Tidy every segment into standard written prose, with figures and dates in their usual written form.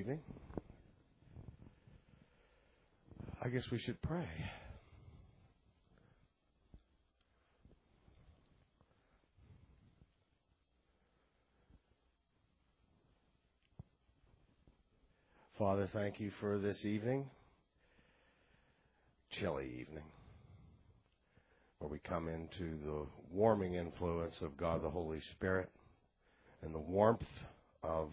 evening. I guess we should pray. Father, thank you for this evening, chilly evening, where we come into the warming influence of God the Holy Spirit and the warmth of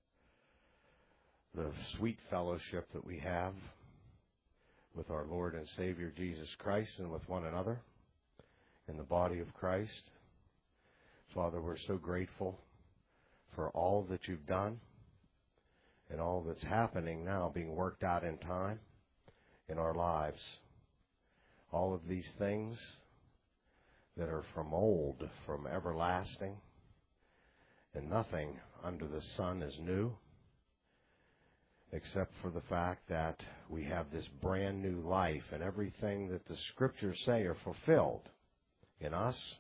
the sweet fellowship that we have with our Lord and Savior Jesus Christ and with one another in the body of Christ. Father, we're so grateful for all that you've done and all that's happening now being worked out in time in our lives. All of these things that are from old, from everlasting, and nothing under the sun is new, except for the fact that we have this brand new life, and everything that the Scriptures say are fulfilled in us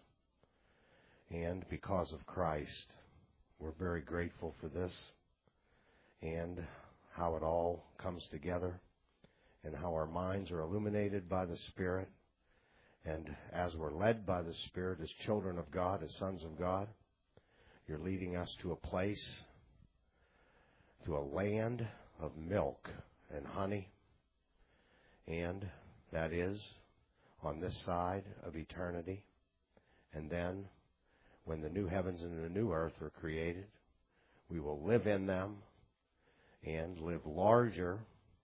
and because of Christ. We're very grateful for this and how it all comes together and how our minds are illuminated by the Spirit. And as we're led by the Spirit as children of God, as sons of God, you're leading us to a place, to a land of milk and honey, and that is on this side of eternity. And then when the new heavens and the new earth are created, we will live in them and live larger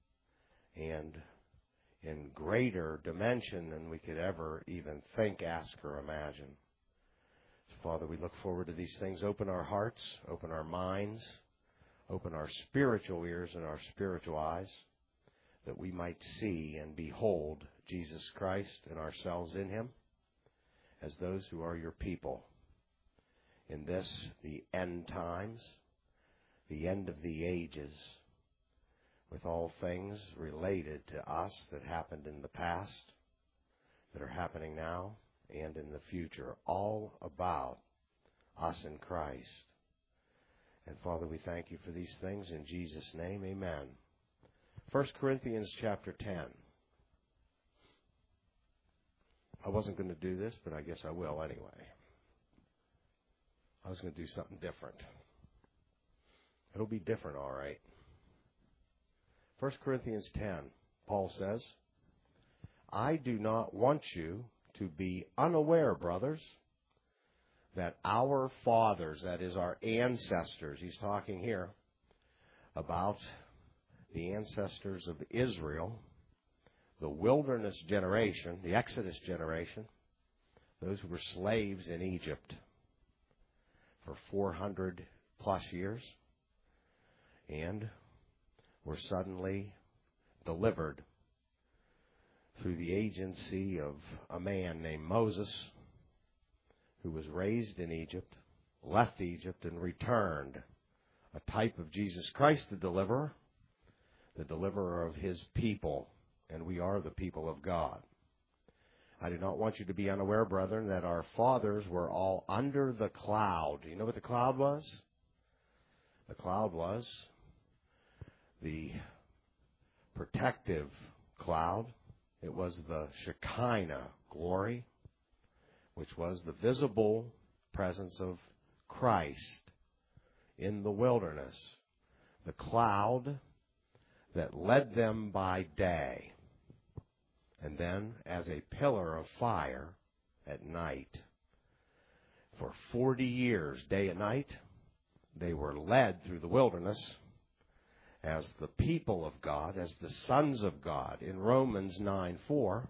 and in greater dimension than we could ever even think, ask, or imagine. So, Father, we look forward to these things. Open our hearts, open our minds, open our spiritual ears and our spiritual eyes, that we might see and behold Jesus Christ and ourselves in him as those who are your people. In this, the end times, the end of the ages, with all things related to us that happened in the past, that are happening now, and in the future, all about us in Christ. And Father, we thank you for these things in Jesus' name, amen. 1 Corinthians chapter 10. I wasn't going to do this, but I guess I will anyway. I was going to do something different. It'll be different, all right. 1 Corinthians 10, Paul says, I do not want you to be unaware, brothers, that our fathers, that is our ancestors, he's talking here about the ancestors of Israel, the wilderness generation, the Exodus generation, those who were slaves in Egypt for 400 plus years, and were suddenly delivered through the agency of a man named Moses, who was raised in Egypt, left Egypt, and returned, a type of Jesus Christ, the deliverer of his people, and we are the people of God. I do not want you to be unaware, brethren, that our fathers were all under the cloud. Do you know what the cloud was? The cloud was the protective cloud. It was the Shekinah glory, which was the visible presence of Christ in the wilderness. The cloud that led them by day, and then as a pillar of fire at night. For 40 years, day and night, they were led through the wilderness as the people of God, as the sons of God. In Romans 9:4,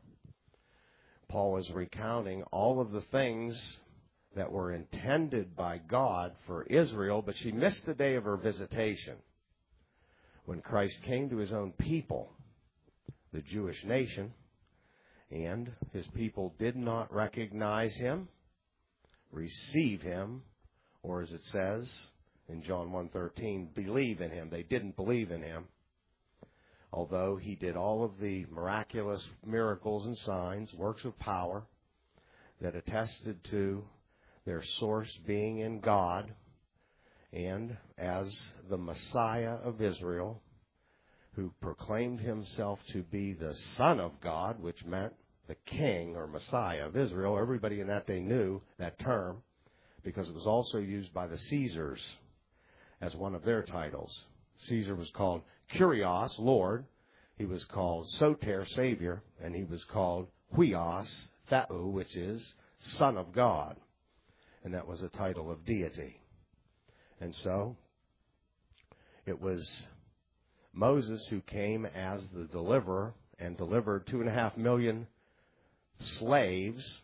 Paul is recounting all of the things that were intended by God for Israel, but she missed the day of her visitation when Christ came to his own people, the Jewish nation, and his people did not recognize him, receive him, or as it says in John 1:13, believe in him. They didn't believe in him, although he did all of the miraculous miracles and signs, works of power, that attested to their source being in God, and as the Messiah of Israel, who proclaimed himself to be the Son of God, which meant the King or Messiah of Israel. Everybody in that day knew that term because it was also used by the Caesars as one of their titles. Caesar was called Kyrios, Lord. He was called Soter, Savior. And he was called Huios, Theou, which is Son of God. And that was a title of deity. And so it was Moses who came as the deliverer and delivered 2.5 million slaves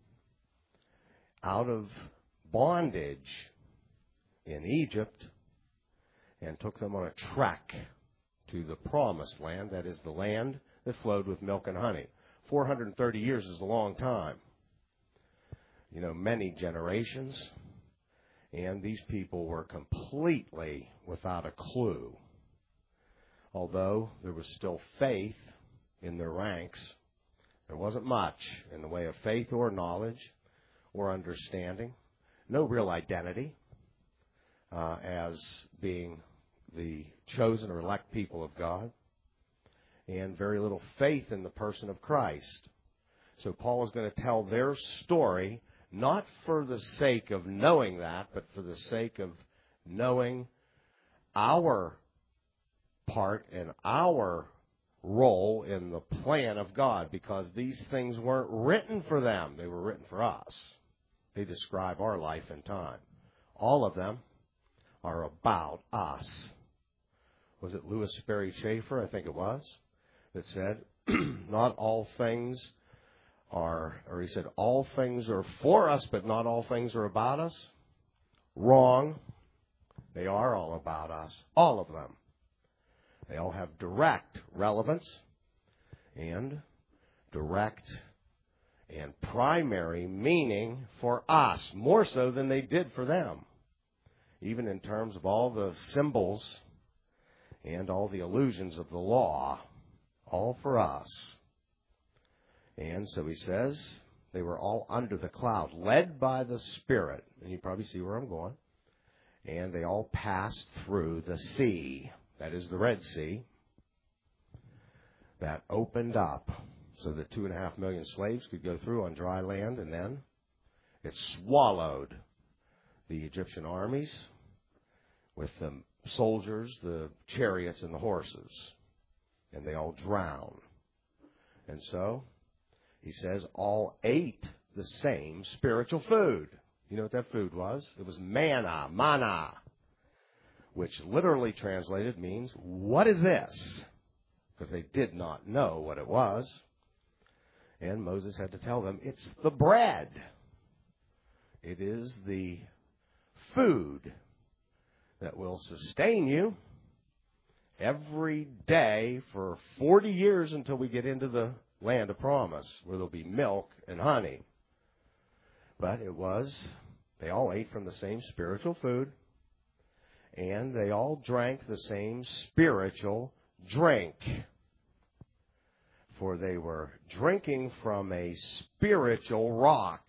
out of bondage in Egypt and took them on a trek to the promised land, that is the land that flowed with milk and honey. 430 years is a long time. You know, many generations, and these people were completely without a clue. Although there was still faith in their ranks, there wasn't much in the way of faith or knowledge or understanding. No real identity as being the chosen or elect people of God, and very little faith in the person of Christ. So Paul is going to tell their story, not for the sake of knowing that, but for the sake of knowing our part and our role in the plan of God, because these things weren't written for them. They were written for us. They describe our life and time. All of them are about us. Was it Louis Sperry Chafer, I think it was, that said, not all things are, or he said, all things are for us, but not all things are about us? Wrong. They are all about us. All of them. They all have direct relevance and direct and primary meaning for us, more so than they did for them. Even in terms of all the symbols and all the illusions of the law, all for us. And so he says they were all under the cloud, led by the Spirit. And you probably see where I'm going. And they all passed through the sea. That is the Red Sea. That opened up so that 2.5 million slaves could go through on dry land. And then it swallowed the Egyptian armies with the soldiers, the chariots, and the horses. And they all drowned. And so he says all ate the same spiritual food. You know what that food was? It was manna, which literally translated means, what is this? Because they did not know what it was. And Moses had to tell them, it's the bread. It is the food that will sustain you every day for 40 years until we get into the land of promise, where there'll be milk and honey. But it was, they all ate from the same spiritual food, and they all drank the same spiritual drink. For they were drinking from a spiritual rock,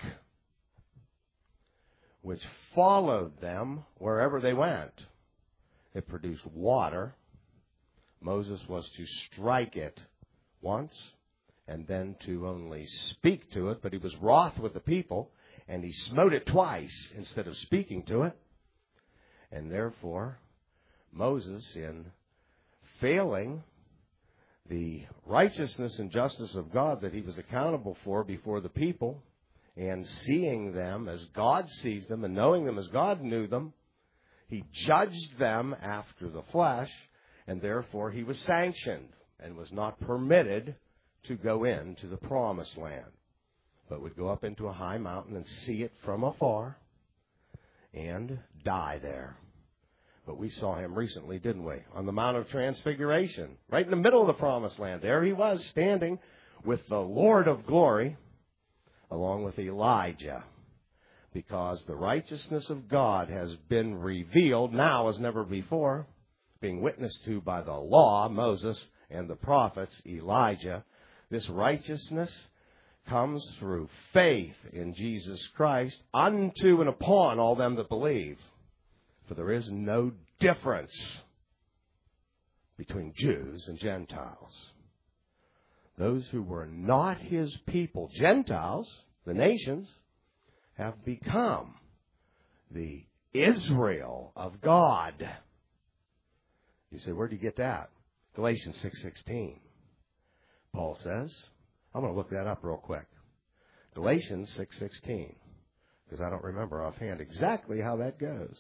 which followed them wherever they went. It produced water. Moses was to strike it once, and then to only speak to it, but he was wroth with the people, and he smote it twice instead of speaking to it. And therefore, Moses, in failing the righteousness and justice of God that he was accountable for before the people, and seeing them as God sees them and knowing them as God knew them, he judged them after the flesh, and therefore he was sanctioned and was not permitted to go into the promised land, but would go up into a high mountain and see it from afar and die there. But we saw him recently, didn't we? On the Mount of Transfiguration, right in the middle of the promised land. There he was, standing with the Lord of glory, along with Elijah, because the righteousness of God has been revealed now as never before, being witnessed to by the law, Moses, and the prophets, Elijah. This righteousness comes through faith in Jesus Christ unto and upon all them that believe. For there is no difference between Jews and Gentiles. Those who were not his people, Gentiles, the nations, have become the Israel of God. You say, where do you get that? Galatians 6:16. Paul says, I'm going to look that up real quick. Galatians 6:16, because I don't remember offhand exactly how that goes.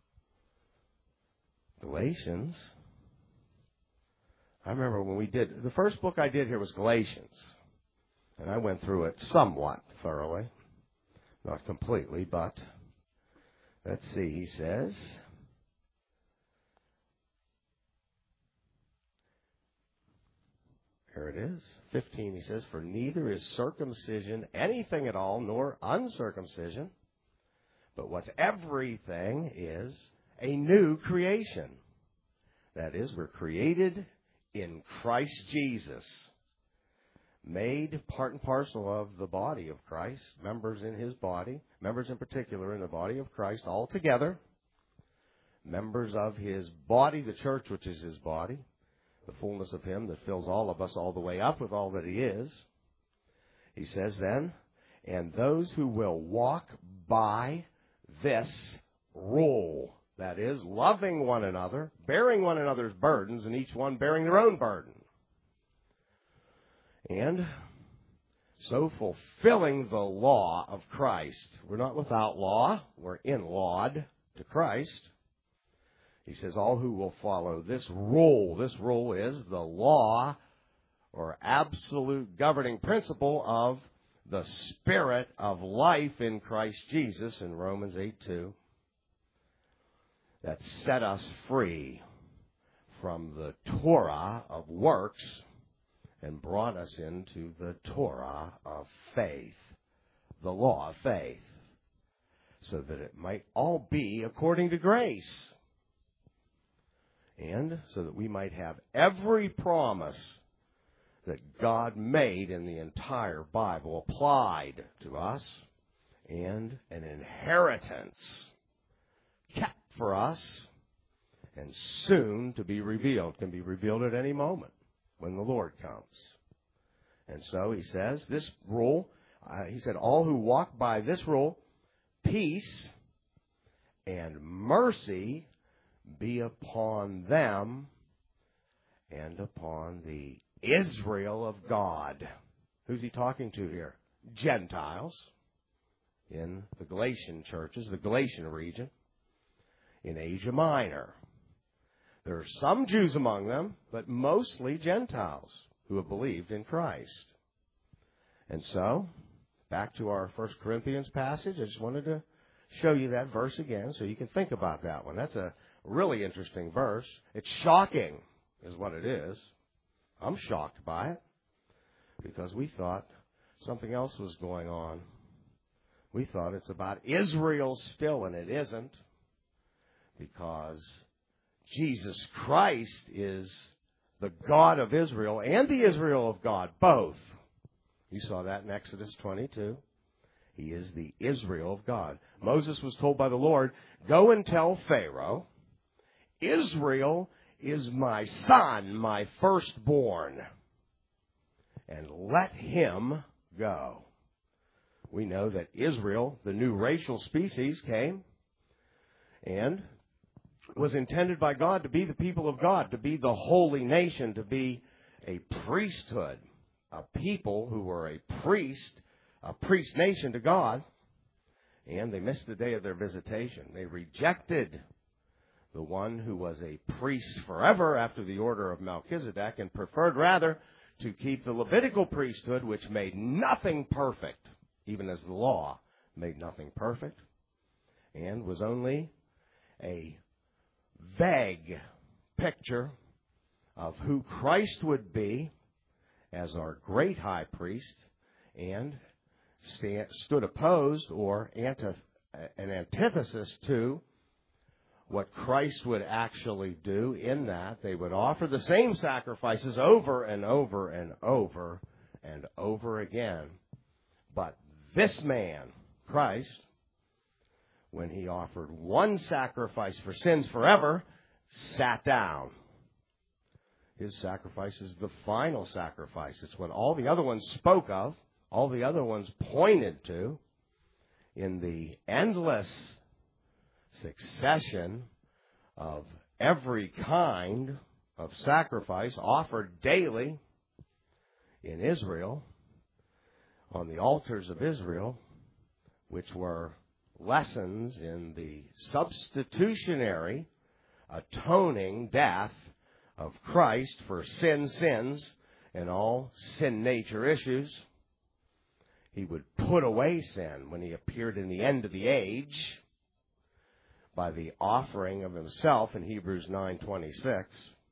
Galatians. I remember when we did, the first book I did here was Galatians. And I went through it somewhat thoroughly. Not completely, but let's see, he says, here it is, 15, he says, for neither is circumcision anything at all, nor uncircumcision, but what's everything is a new creation. That is, we're created in Christ Jesus, made part and parcel of the body of Christ, members in his body, members in particular in the body of Christ, all together, members of his body, the church, which is his body, the fullness of him that fills all of us all the way up with all that he is. He says then, and those who will walk by this rule, that is, loving one another, bearing one another's burdens, and each one bearing their own burden. And so fulfilling the law of Christ. We're not without law. We're in laud to Christ. He says, all who will follow this rule is the law or absolute governing principle of the Spirit of life in Christ Jesus in Romans 8:2. That set us free from the Torah of works and brought us into the Torah of faith, the law of faith, so that it might all be according to grace, and so that we might have every promise that God made in the entire Bible applied to us, and an inheritance kept for us and soon to be revealed. Can be revealed at any moment when the Lord comes. And so he says, this rule, he said, all who walk by this rule, peace and mercy be upon them and upon the Israel of God. Who's he talking to here? Gentiles in the Galatian churches, the Galatian region, in Asia Minor. There are some Jews among them, but mostly Gentiles who have believed in Christ. And so, back to our 1 Corinthians passage, I just wanted to show you that verse again so you can think about that one. That's a really interesting verse. It's shocking, is what it is. I'm shocked by it because we thought something else was going on. We thought it's about Israel still, and it isn't, because Jesus Christ is the God of Israel and the Israel of God, both. You saw that in Exodus 22. He is the Israel of God. Moses was told by the Lord, go and tell Pharaoh, Israel is my son, my firstborn, and let him go. We know that Israel, the new racial species, came and was intended by God to be the people of God, to be the holy nation, to be a priesthood, a people who were a priest nation to God, and they missed the day of their visitation. They rejected the one who was a priest forever after the order of Melchizedek and preferred rather to keep the Levitical priesthood, which made nothing perfect, even as the law made nothing perfect, and was only a vague picture of who Christ would be as our great high priest, and stood opposed or an antithesis to what Christ would actually do, in that they would offer the same sacrifices over and over and over and over again. But this man, Christ, when he offered one sacrifice for sins forever, sat down. His sacrifice is the final sacrifice. It's what all the other ones spoke of, all the other ones pointed to in the endless succession of every kind of sacrifice offered daily in Israel, on the altars of Israel, which were lessons in the substitutionary, atoning death of Christ for sins, and all sin nature issues. He would put away sin when he appeared in the end of the age by the offering of himself in Hebrews 9:26.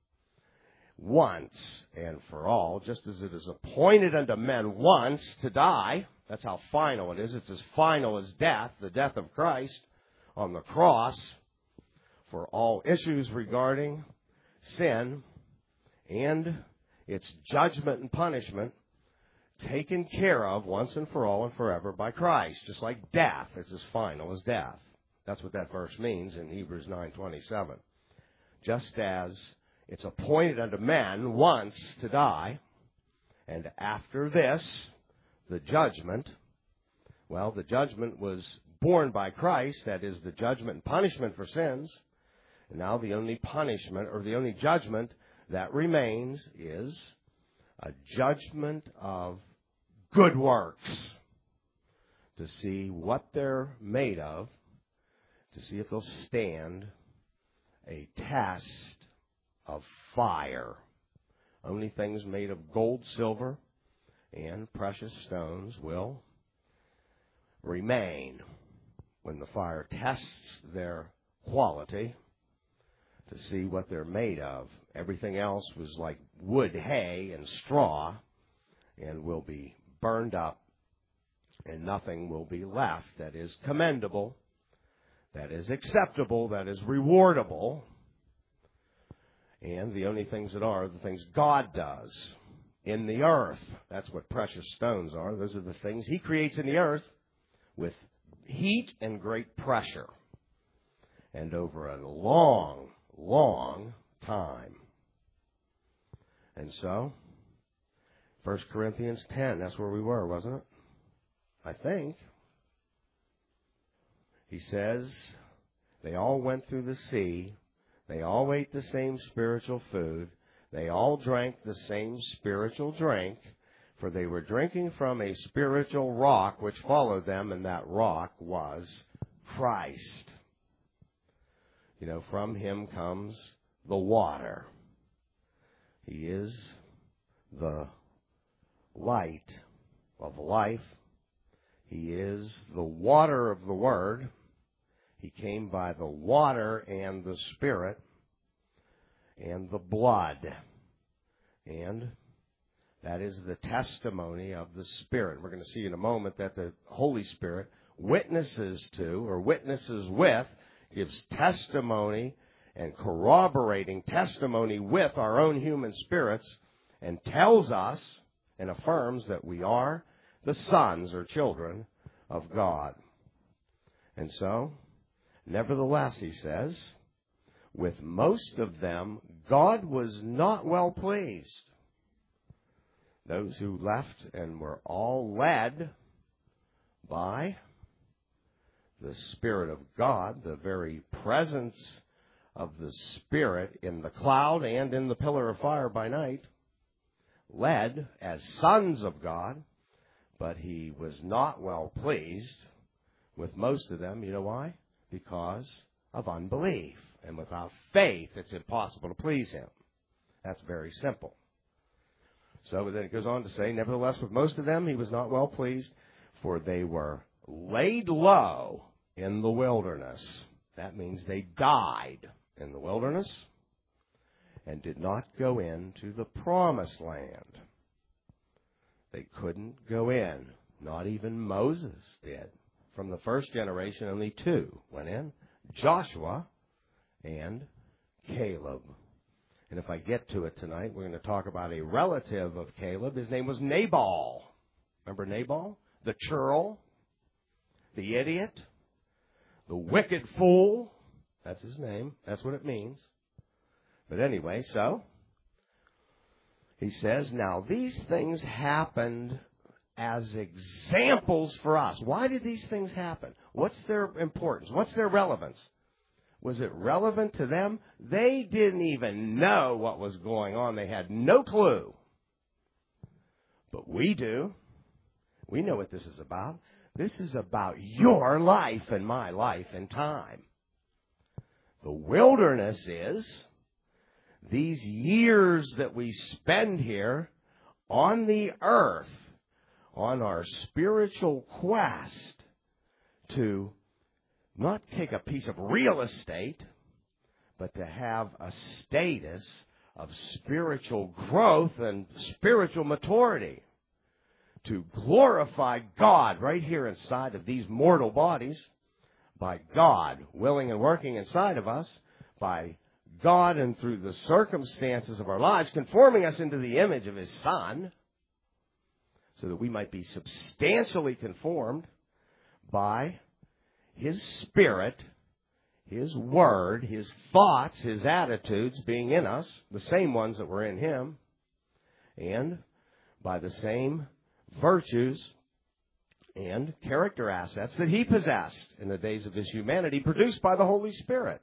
Once and for all, just as it is appointed unto men once to die. That's how final it is. It's as final as death, the death of Christ on the cross for all issues regarding sin and its judgment and punishment taken care of once and for all and forever by Christ. Just like death is as final as death. That's what that verse means in Hebrews 9:27. Just as it's appointed unto men once to die, and after this, the judgment. Well, the judgment was borne by Christ, that is the judgment and punishment for sins. And now the only punishment or the only judgment that remains is a judgment of good works to see what they're made of, to see if they'll stand a test of fire. Only things made of gold, silver, and precious stones will remain when the fire tests their quality to see what they're made of. Everything else was like wood, hay, and straw, and will be burned up, and nothing will be left that is commendable, that is acceptable, that is rewardable. And the only things that are the things God does in the earth. That's what precious stones are. Those are the things He creates in the earth with heat and great pressure, and over a long, long time. And so, 1 Corinthians 10, that's where we were, wasn't it? I think. He says, they all went through the sea. They all ate the same spiritual food. They all drank the same spiritual drink, for they were drinking from a spiritual rock which followed them, and that rock was Christ. You know, from Him comes the water. He is the light of life. He is the water of the Word. He came by the water and the Spirit and the blood. And that is the testimony of the Spirit. We're going to see in a moment that the Holy Spirit witnesses to, or witnesses with, gives testimony and corroborating testimony with our own human spirits, and tells us and affirms that we are the sons or children of God. And so, nevertheless, he says, with most of them, God was not well pleased. Those who left and were all led by the Spirit of God, the very presence of the Spirit in the cloud and in the pillar of fire by night, led as sons of God, but He was not well pleased with most of them. You know why? Because of unbelief. And without faith, it's impossible to please Him. That's very simple. So then it goes on to say, nevertheless, with most of them, He was not well pleased, for they were laid low in the wilderness. That means they died in the wilderness and did not go into the promised land. They couldn't go in. Not even Moses did. From the first generation, only two went in, Joshua and Caleb. And if I get to it tonight, we're going to talk about a relative of Caleb. His name was Nabal. Remember Nabal? The churl, the idiot, the wicked fool. That's his name. That's what it means. But anyway, so He says, now these things happened as examples for us. Why did these things happen? What's their importance? What's their relevance? Was it relevant to them? They didn't even know what was going on. They had no clue. But we do. We know what this is about. This is about your life and my life and time. The wilderness is these years that we spend here on the earth, on our spiritual quest to not take a piece of real estate, but to have a status of spiritual growth and spiritual maturity. To glorify God right here inside of these mortal bodies, by God willing and working inside of us, by God and through the circumstances of our lives, conforming us into the image of His Son, so that we might be substantially conformed by His Spirit, His Word, His thoughts, His attitudes being in us, the same ones that were in Him, and by the same virtues and character assets that He possessed in the days of His humanity, produced by the Holy Spirit.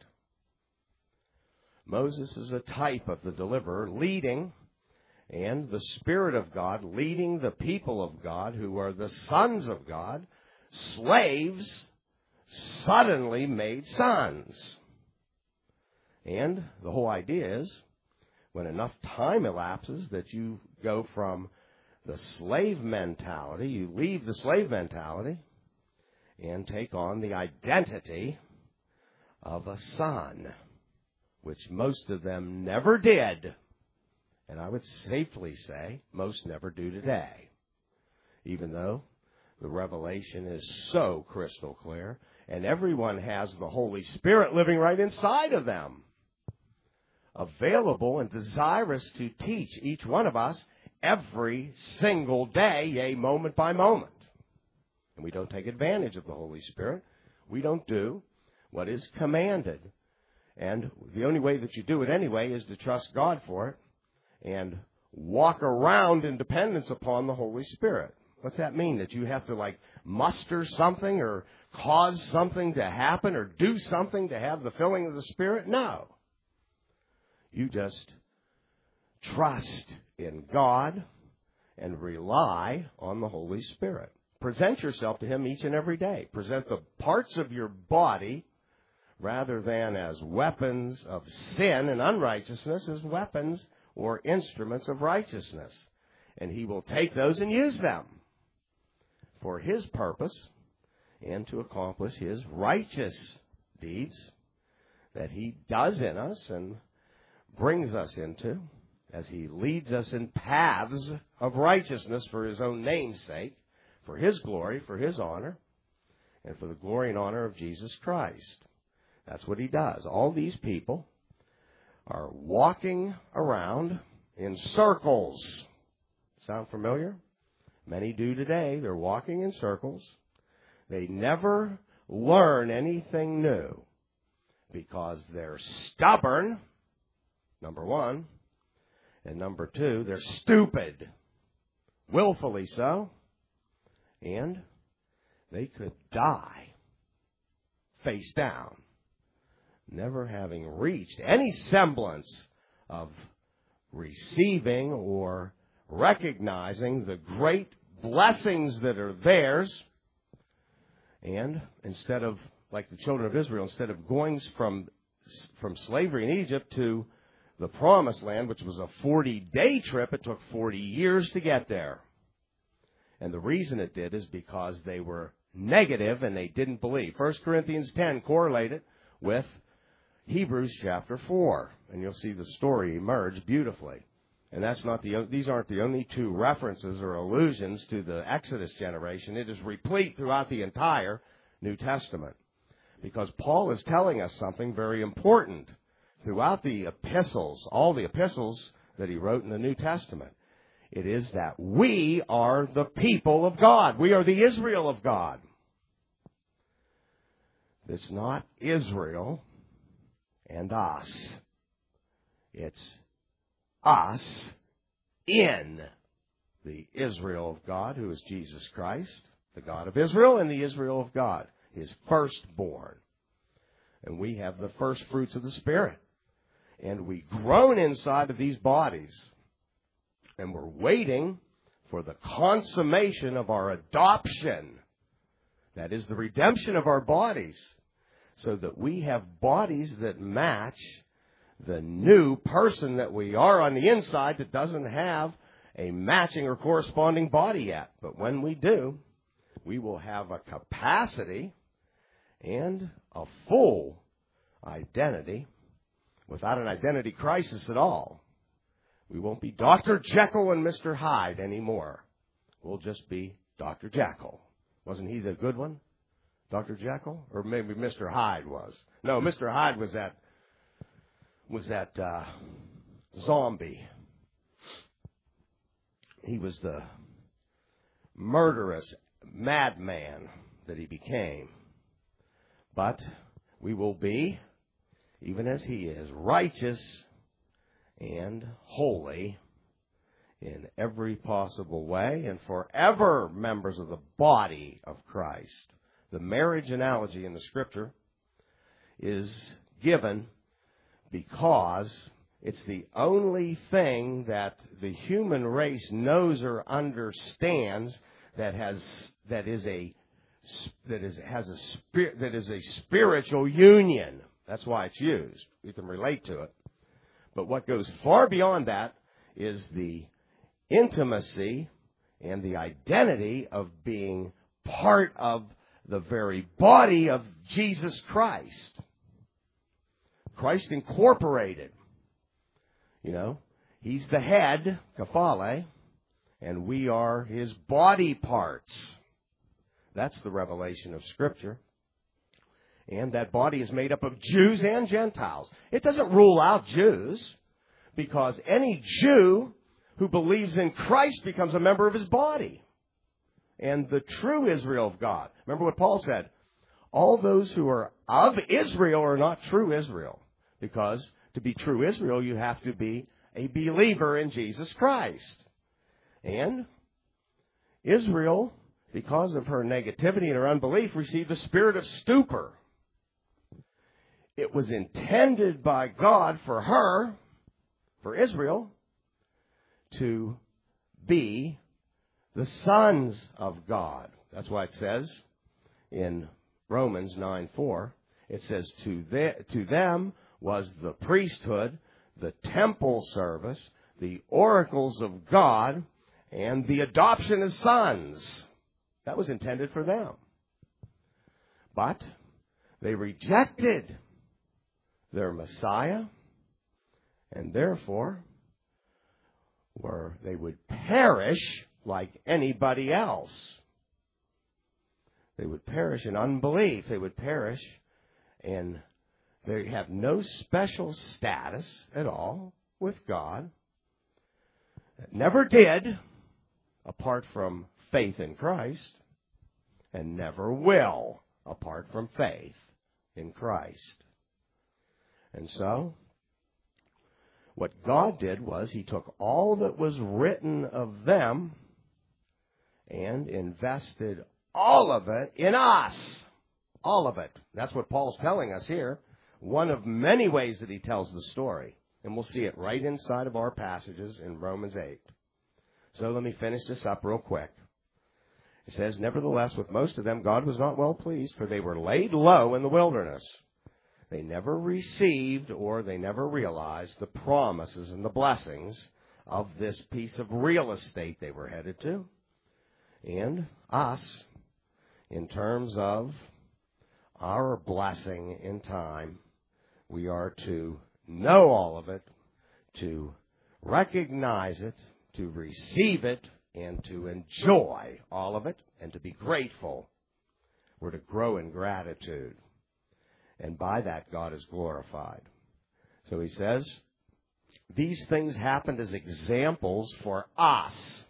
Moses is a type of the deliverer leading, and the Spirit of God leading the people of God, who are the sons of God, slaves suddenly made sons. And the whole idea is, when enough time elapses that you go from the slave mentality, you leave the slave mentality and take on the identity of a son, which most of them never did. And I would safely say most never do today, even though the revelation is so crystal clear and everyone has the Holy Spirit living right inside of them, available and desirous to teach each one of us every single day, yea, moment by moment. And we don't take advantage of the Holy Spirit. We don't do what is commanded. And the only way that you do it anyway is to trust God for it and walk around in dependence upon the Holy Spirit. What's that mean? That you have to muster something or cause something to happen or do something to have the filling of the Spirit? No. You just trust in God and rely on the Holy Spirit. Present yourself to Him each and every day. Present the parts of your body rather than as weapons of sin and unrighteousness, as weapons or instruments of righteousness. And He will take those and use them for His purpose and to accomplish His righteous deeds that He does in us and brings us into, as He leads us in paths of righteousness for His own name's sake, for His glory, for His honor, and for the glory and honor of Jesus Christ. That's what He does. All these people are walking around in circles. Sound familiar? Many do today. They're walking in circles. They never learn anything new because they're stubborn, number one. And number two, they're stupid, willfully so. And they could die face down, never having reached any semblance of receiving or recognizing the great blessings that are theirs. And instead of, like the children of Israel, instead of going from slavery in Egypt to the Promised Land, which was a 40-day trip, it took 40 years to get there. And the reason it did is because they were negative and they didn't believe. 1 Corinthians 10 correlated with Hebrews chapter 4. And you'll see the story emerge beautifully. And these aren't the only two references or allusions to the Exodus generation. It is replete throughout the entire New Testament. Because Paul is telling us something very important throughout the epistles, all the epistles that he wrote in the New Testament. It is that we are the people of God. We are the Israel of God. It's not Israel and us. It's us in the Israel of God, who is Jesus Christ, the God of Israel and the Israel of God, his firstborn. And we have the first fruits of the Spirit. And we groan inside of these bodies. And we're waiting for the consummation of our adoption. That is the redemption of our bodies. So that we have bodies that match the new person that we are on the inside that doesn't have a matching or corresponding body yet. But when we do, we will have a capacity and a full identity without an identity crisis at all. We won't be Dr. Jekyll and Mr. Hyde anymore. We'll just be Dr. Jekyll. Wasn't he the good one? Dr. Jekyll? Or maybe Mr. Hyde was. No, Mr. Hyde was that zombie. He was the murderous madman that he became. But we will be, even as he is, righteous and holy in every possible way, and forever members of the body of Christ. The marriage analogy in the Scripture is given because it's the only thing that the human race knows or understands that is a spiritual union. That's why it's used. You can relate to it. But what goes far beyond that is the intimacy and the identity of being part of the very body of Jesus Christ. Christ incorporated. You know, he's the head, kephale, and we are his body parts. That's the revelation of Scripture. And that body is made up of Jews and Gentiles. It doesn't rule out Jews, because any Jew who believes in Christ becomes a member of his body. And the true Israel of God. Remember what Paul said. All those who are of Israel are not true Israel. Because to be true Israel, you have to be a believer in Jesus Christ. And Israel, because of her negativity and her unbelief, received a spirit of stupor. It was intended by God for her, for Israel, to be the sons of God. That's why it says in Romans 9:4, it says, to them was the priesthood, the temple service, the oracles of God, and the adoption as sons. That was intended for them. But they rejected their Messiah, and therefore they would perish like anybody else. They would perish in unbelief. They would perish, and they have no special status at all with God. Never did, apart from faith in Christ, and never will, apart from faith in Christ. And so, what God did was he took all that was written of them and invested all of it in us. All of it. That's what Paul's telling us here. One of many ways that he tells the story. And we'll see it right inside of our passages in Romans 8. So let me finish this up real quick. It says, nevertheless, with most of them, God was not well pleased, for they were laid low in the wilderness. They never received or they never realized the promises and the blessings of this piece of real estate they were headed to. And us, in terms of our blessing in time, we are to know all of it, to recognize it, to receive it, and to enjoy all of it, and to be grateful. We're to grow in gratitude. And by that, God is glorified. So he says, these things happened as examples for us,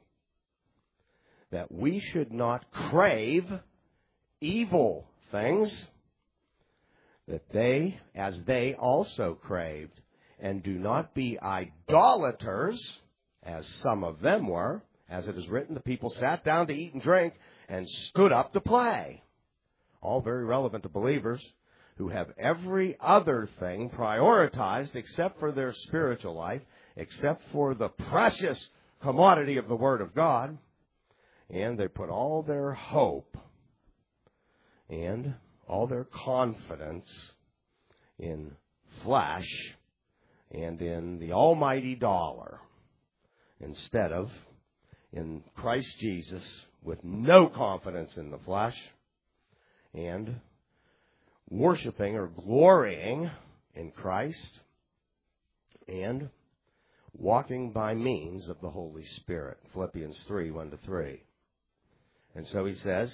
that we should not crave evil things, that as they also craved, and do not be idolaters, as some of them were. As it is written, the people sat down to eat and drink and stood up to play. All very relevant to believers who have every other thing prioritized except for their spiritual life, except for the precious commodity of the Word of God. And they put all their hope and all their confidence in flesh and in the almighty dollar instead of in Christ Jesus, with no confidence in the flesh and worshiping or glorying in Christ and walking by means of the Holy Spirit. Philippians 3, 1-3. And so he says,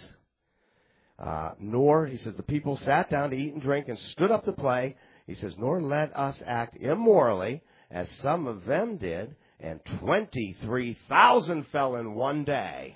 the people sat down to eat and drink and stood up to play. He says, nor let us act immorally as some of them did, and 23,000 fell in one day.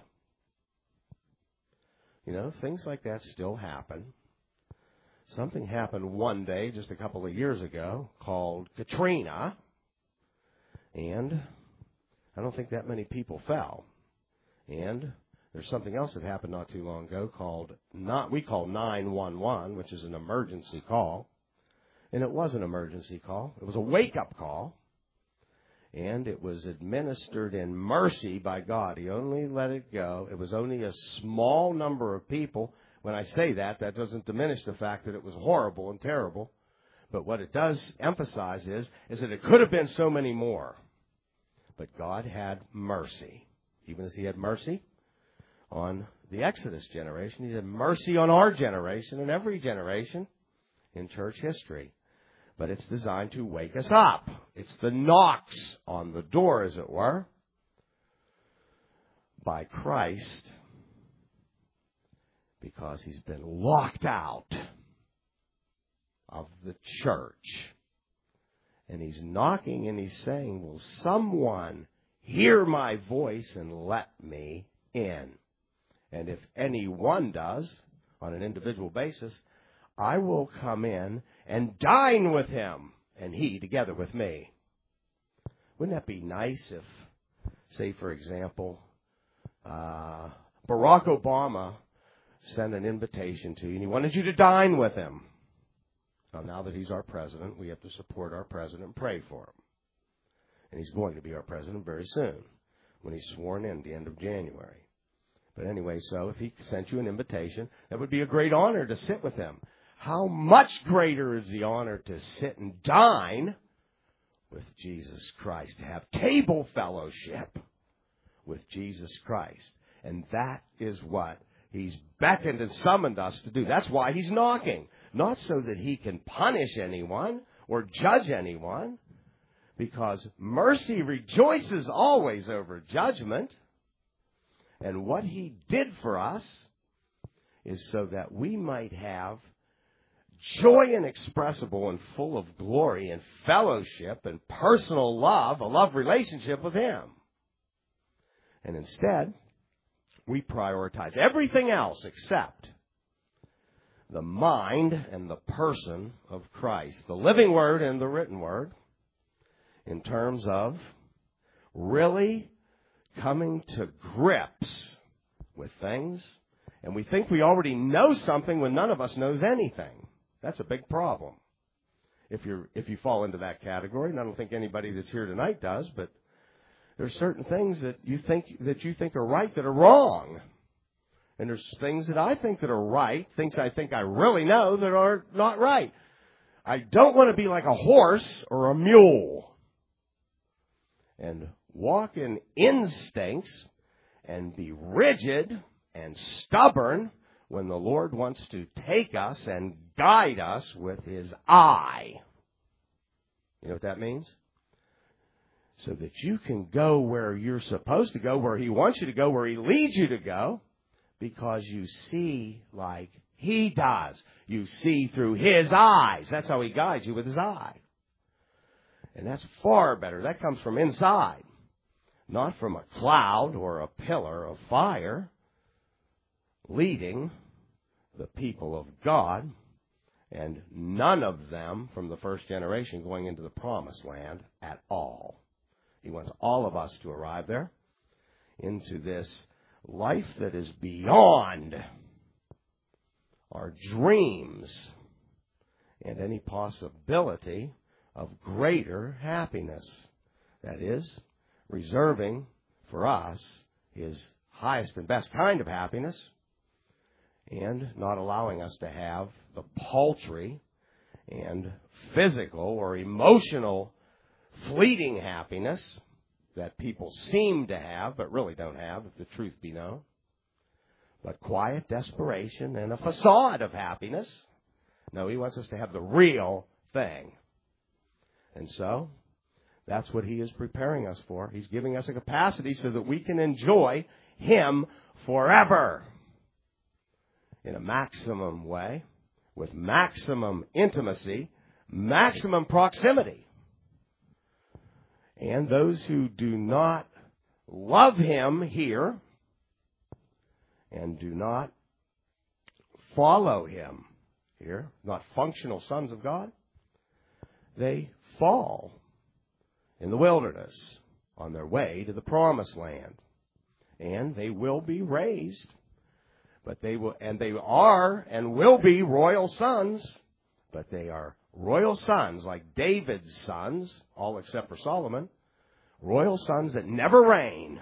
You know, things like that still happen. Something happened one day just a couple of years ago called Katrina, and I don't think that many people fell. And there's something else that happened not too long ago we call 911, which is an emergency call. And it was an emergency call. It was a wake-up call. And it was administered in mercy by God. He only let it go. It was only a small number of people. When I say that, that doesn't diminish the fact that it was horrible and terrible. But what it does emphasize is that it could have been so many more. But God had mercy. Even as he had mercy on the Exodus generation, he had mercy on our generation and every generation in church history. But it's designed to wake us up. It's the knocks on the door, as it were, by Christ, because he's been locked out of the church. And he's knocking and he's saying, will someone hear my voice and let me in? And if anyone does, on an individual basis, I will come in and dine with him, and he together with me. Wouldn't that be nice if, say, for example, Barack Obama sent an invitation to you, and he wanted you to dine with him. Well, now that he's our president, we have to support our president and pray for him. And he's going to be our president very soon, when he's sworn in at the end of January. But anyway, so if he sent you an invitation, that would be a great honor to sit with him. How much greater is the honor to sit and dine with Jesus Christ, to have table fellowship with Jesus Christ. And that is what he's beckoned and summoned us to do. That's why he's knocking. Not so that he can punish anyone or judge anyone, because mercy rejoices always over judgment. And what he did for us is so that we might have joy inexpressible and full of glory and fellowship and personal love, a love relationship with him. And instead, we prioritize everything else except the mind and the person of Christ, the living word and the written word, in terms of really coming to grips with things. And we think we already know something when none of us knows anything. That's a big problem. If you fall into that category, and I don't think anybody that's here tonight does, but there's certain things that you think are right that are wrong. And there's things that I think that are right, things I think I really know that are not right. I don't want to be like a horse or a mule and walk in instincts and be rigid and stubborn when the Lord wants to take us and guide us with his eye. You know what that means? So that you can go where you're supposed to go, where he wants you to go, where he leads you to go, because you see like he does. You see through his eyes. That's how he guides you, with his eye. And that's far better. That comes from inside, not from a cloud or a pillar of fire leading the people of God, and none of them from the first generation going into the promised land at all. He wants all of us to arrive there, into this life that is beyond our dreams and any possibility of greater happiness. That is, reserving for us His highest and best kind of happiness, and not allowing us to have the paltry and physical or emotional fleeting happiness that people seem to have but really don't have, if the truth be known. But quiet desperation and a facade of happiness. No, He wants us to have the real thing. And so, that's what He is preparing us for. He's giving us a capacity so that we can enjoy Him forever in a maximum way, with maximum intimacy, maximum proximity. And those who do not love Him here and do not follow Him here, not functional sons of God, they fall in the wilderness on their way to the promised land. And they will be raised, but they are and will be royal sons, but they are royal sons like David's sons, all except for Solomon, royal sons that never reign,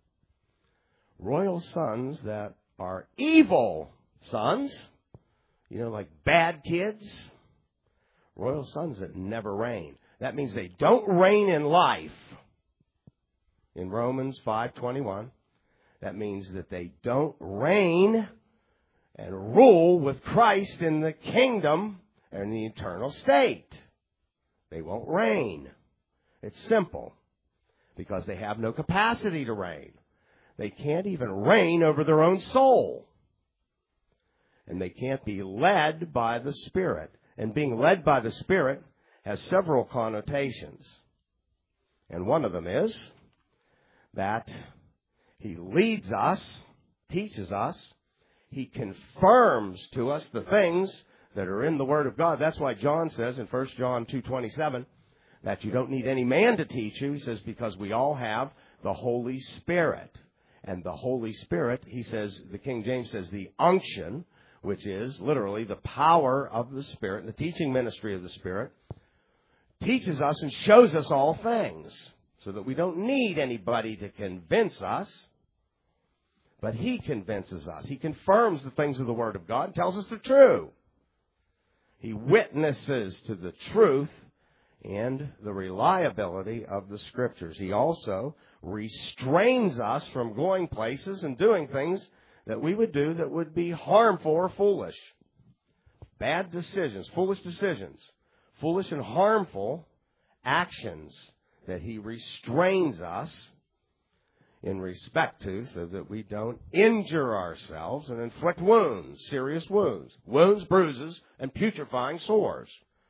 royal sons that are evil sons, like bad kids, royal sons that never reign. That means they don't reign in life. In Romans 5:21, that means that they don't reign and rule with Christ in the kingdom and the eternal state. They won't reign. It's simple. Because they have no capacity to reign. They can't even reign over their own soul. And they can't be led by the Spirit. And being led by the Spirit has several connotations. And one of them is that He leads us, teaches us, He confirms to us the things that are in the Word of God. That's why John says in 1 John 2:27 that you don't need any man to teach you. He says because we all have the Holy Spirit. And the Holy Spirit, he says, the King James says the unction, which is literally the power of the Spirit, the teaching ministry of the Spirit, teaches us and shows us all things so that we don't need anybody to convince us. But He convinces us. He confirms the things of the Word of God and tells us the truth. He witnesses to the truth and the reliability of the Scriptures. He also restrains us from going places and doing things that we would do that would be harmful or foolish. Bad decisions, foolish and harmful actions that He restrains us in respect to so that we don't injure ourselves and inflict wounds, serious wounds, bruises, and putrefying sores.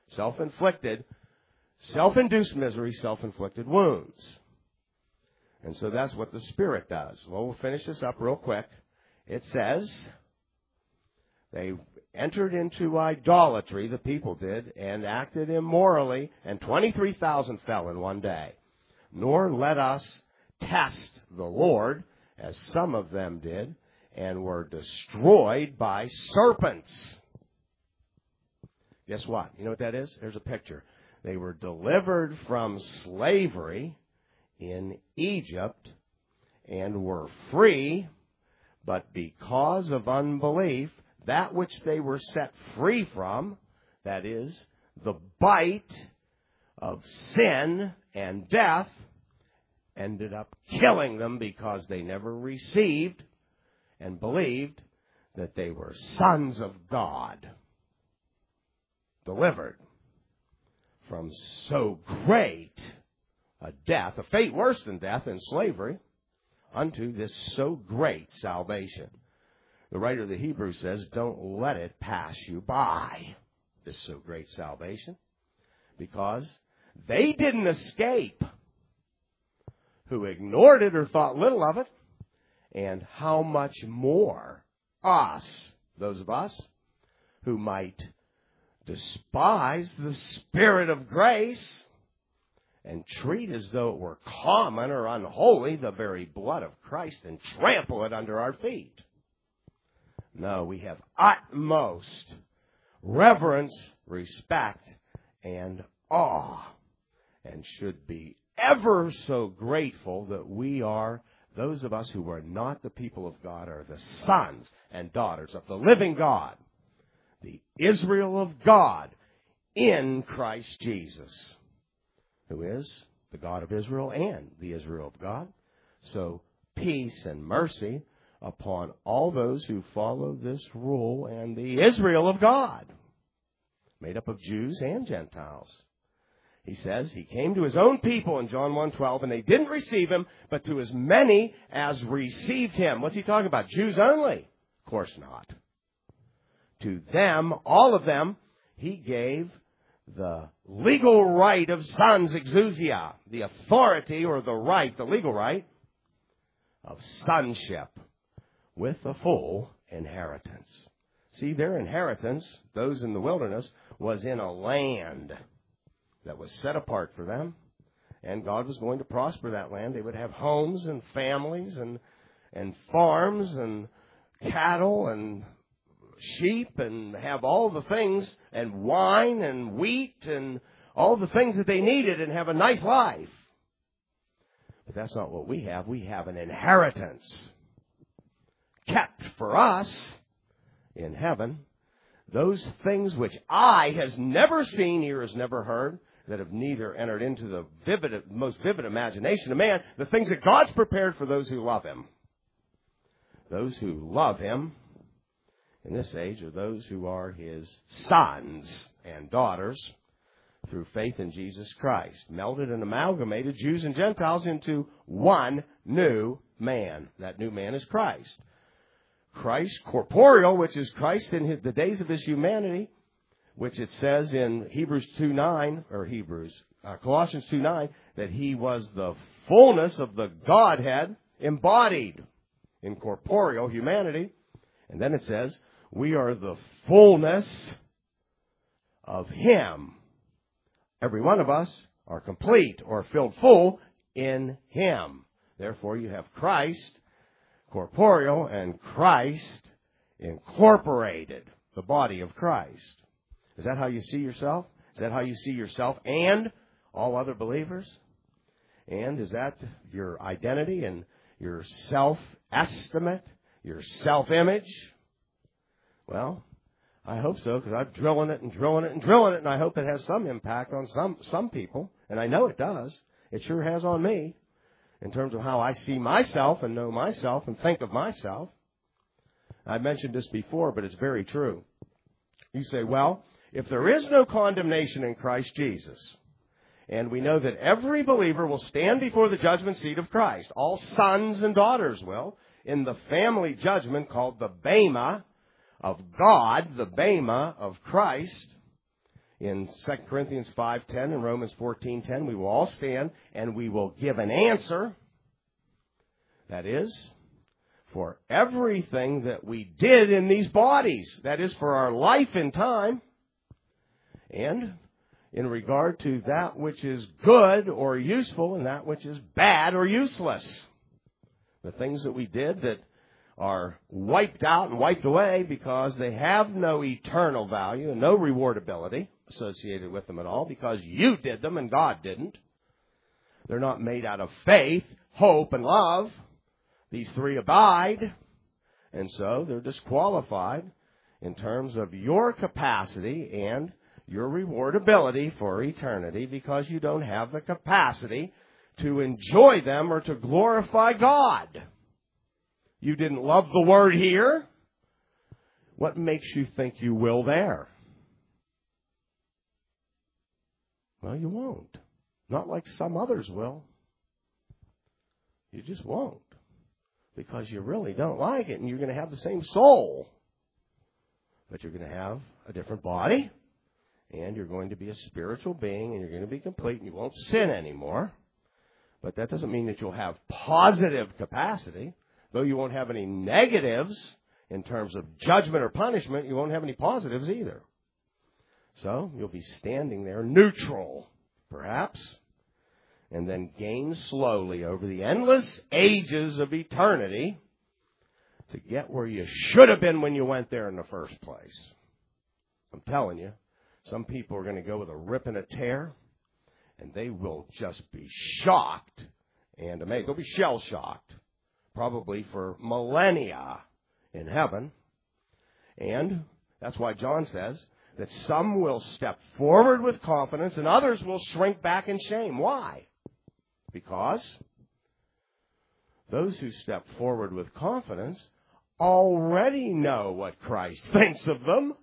Self-induced misery, self-inflicted wounds. And so that's what the Spirit does. Well, we'll finish this up real quick. It says, they entered into idolatry, the people did, and acted immorally, and 23,000 fell in one day. Nor let us test the Lord, as some of them did, and were destroyed by serpents. Guess what? You know what that is? There's a picture. They were delivered from slavery in Egypt and were free, but because of unbelief, that which they were set free from, that is, the bite of sin and death, ended up killing them because they never received and believed that they were sons of God, delivered from so great a death, a fate worse than death in slavery, unto this so great salvation. The writer of the Hebrews says, don't let it pass you by, this so great salvation, because they didn't escape who ignored it or thought little of it, and how much more us, those of us who might despise the Spirit of grace and treat as though it were common or unholy the very blood of Christ and trample it under our feet. No, we have utmost reverence, respect, and awe, and should be ever so grateful that we are, those of us who are not the people of God, are the sons and daughters of the living God, the Israel of God in Christ Jesus, who is the God of Israel and the Israel of God. So peace and mercy upon all those who follow this rule and the Israel of God, made up of Jews and Gentiles. He says he came to his own people in John 1:12, and they didn't receive him, but to as many as received him. What's he talking about? Jews only? Of course not. To them, all of them, he gave the legal right of sons, exousia, the authority or the right, the legal right of sonship with a full inheritance. See, their inheritance, those in the wilderness, was in a land that was set apart for them, and God was going to prosper that land. They would have homes and families and farms and cattle and sheep and have all the things, and wine and wheat and all the things that they needed, and have a nice life. But that's not what we have. We have an inheritance kept for us in heaven. Those things which eye has never seen, ear has never heard, that have neither entered into the most vivid imagination of man, the things that God's prepared for those who love him. Those who love him in this age are those who are his sons and daughters through faith in Jesus Christ, melded and amalgamated, Jews and Gentiles, into one new man. That new man is Christ. Christ corporeal, which is Christ in the days of his humanity, which it says in Colossians 2:9, that he was the fullness of the Godhead embodied in corporeal humanity. And then it says, we are the fullness of him. Every one of us are complete or filled full in him. Therefore, you have Christ corporeal and Christ incorporated, the body of Christ. Is that how you see yourself? Is that how you see yourself and all other believers? And is that your identity and your self-estimate, your self-image? Well, I hope so, because I'm drilling it, and I hope it has some impact on some people, and I know it does. It sure has on me, in terms of how I see myself and know myself and think of myself. I mentioned this before, but it's very true. You say, well, if there is no condemnation in Christ Jesus, and we know that every believer will stand before the judgment seat of Christ, all sons and daughters will, in the family judgment called the Bema of God, the Bema of Christ. In 2 Corinthians 5:10 and Romans 14:10, we will all stand and we will give an answer. That is, for everything that we did in these bodies. That is, for our life in time. And in regard to that which is good or useful and that which is bad or useless. The things that we did that are wiped out and wiped away because they have no eternal value and no rewardability associated with them at all, because you did them and God didn't. They're not made out of faith, hope, and love. These three abide, and so they're disqualified in terms of your capacity and your rewardability for eternity, because you don't have the capacity to enjoy them or to glorify God. You didn't love the word here. What makes you think you will there? Well, you won't. Not like some others will. You just won't. Because you really don't like it, and you're going to have the same soul. But you're going to have a different body, and you're going to be a spiritual being, and you're going to be complete, and you won't sin anymore. But that doesn't mean that you'll have positive capacity. Though you won't have any negatives in terms of judgment or punishment, you won't have any positives either. So you'll be standing there neutral, perhaps, and then gain slowly over the endless ages of eternity to get where you should have been when you went there in the first place. I'm telling you, some people are going to go with a rip and a tear, and they will just be shocked and amazed. They'll be shell-shocked, probably for millennia in heaven. And that's why John says that some will step forward with confidence and others will shrink back in shame. Why? Because those who step forward with confidence already know what Christ thinks of them.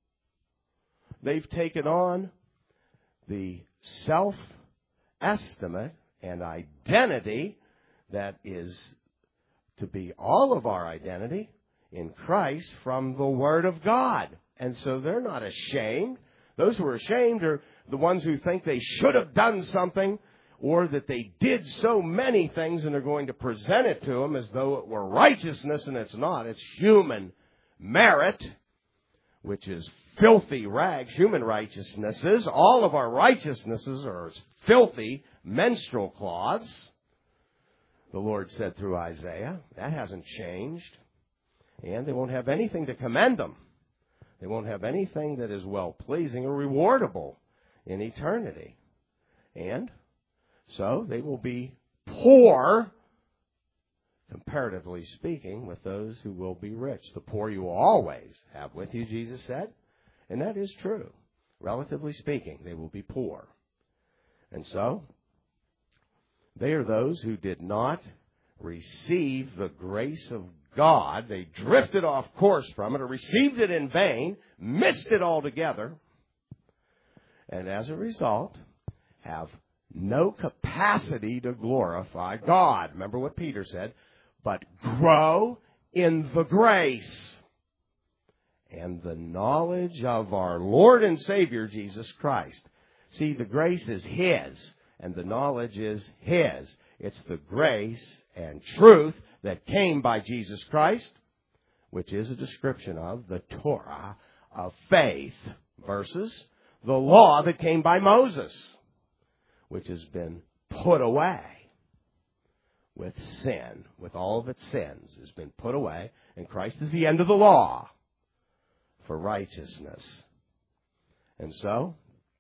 They've taken on the self-estimate and identity that is to be all of our identity in Christ from the Word of God. And so they're not ashamed. Those who are ashamed are the ones who think they should have done something or that they did so many things and are going to present it to them as though it were righteousness, and it's not. It's human merit, which is filthy rags. Human righteousnesses, all of our righteousnesses are as filthy menstrual cloths, the Lord said through Isaiah. That hasn't changed. And they won't have anything to commend them. They won't have anything that is well-pleasing or rewardable in eternity. And so they will be poor, comparatively speaking, with those who will be rich. The poor you will always have with you, Jesus said. And that is true. Relatively speaking, they will be poor. And so they are those who did not receive the grace of God. They drifted off course from it or received it in vain, missed it altogether, and as a result have no capacity to glorify God. Remember what Peter said, but grow in the grace and the knowledge of our Lord and Savior, Jesus Christ. See, the grace is His, and the knowledge is His. It's the grace and truth that came by Jesus Christ, which is a description of the Torah of faith, versus the law that came by Moses, which has been put away with sin, with all of its sins, has been put away, and Christ is the end of the law for righteousness. And so,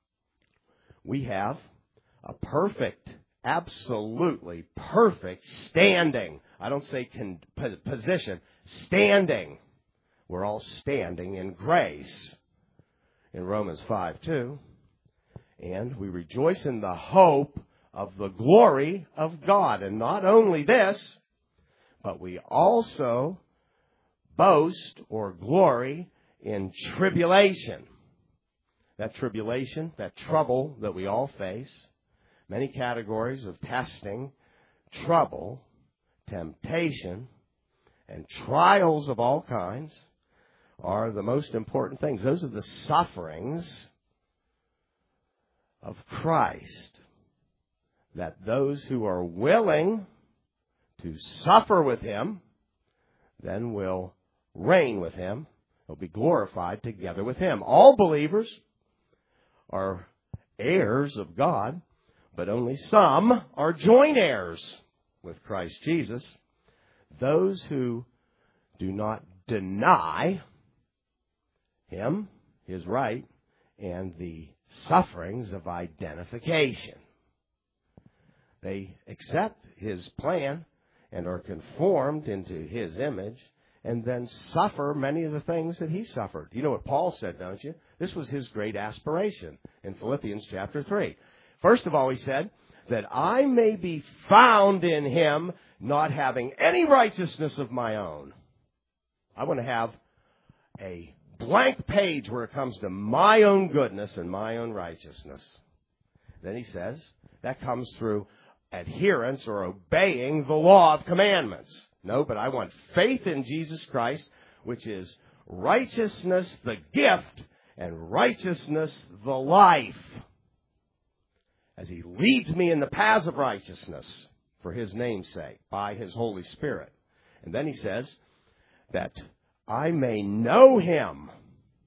we have a perfect, absolutely perfect standing. I don't say position, standing. We're all standing in grace in Romans 5:2. And we rejoice in the hope of the glory of God. And not only this, but we also boast or glory in tribulation. That tribulation, that trouble that we all face, many categories of testing, trouble, temptation, and trials of all kinds are the most important things. Those are the sufferings of Christ that those who are willing to suffer with Him then will reign with Him, will be glorified together with Him. All believers are heirs of God, but only some are joint heirs with Christ Jesus. Those who do not deny Him, His right, and the sufferings of identification. They accept His plan and are conformed into His image and then suffer many of the things that He suffered. You know what Paul said, don't you? This was his great aspiration in Philippians chapter 3. First of all, he said, that I may be found in Him, not having any righteousness of my own. I want to have a blank page where it comes to my own goodness and my own righteousness. Then he says, that comes through adherence or obeying the law of commandments. No, but I want faith in Jesus Christ, which is righteousness the gift and righteousness the life, as He leads me in the paths of righteousness for His name's sake, by His Holy Spirit. And then he says that I may know Him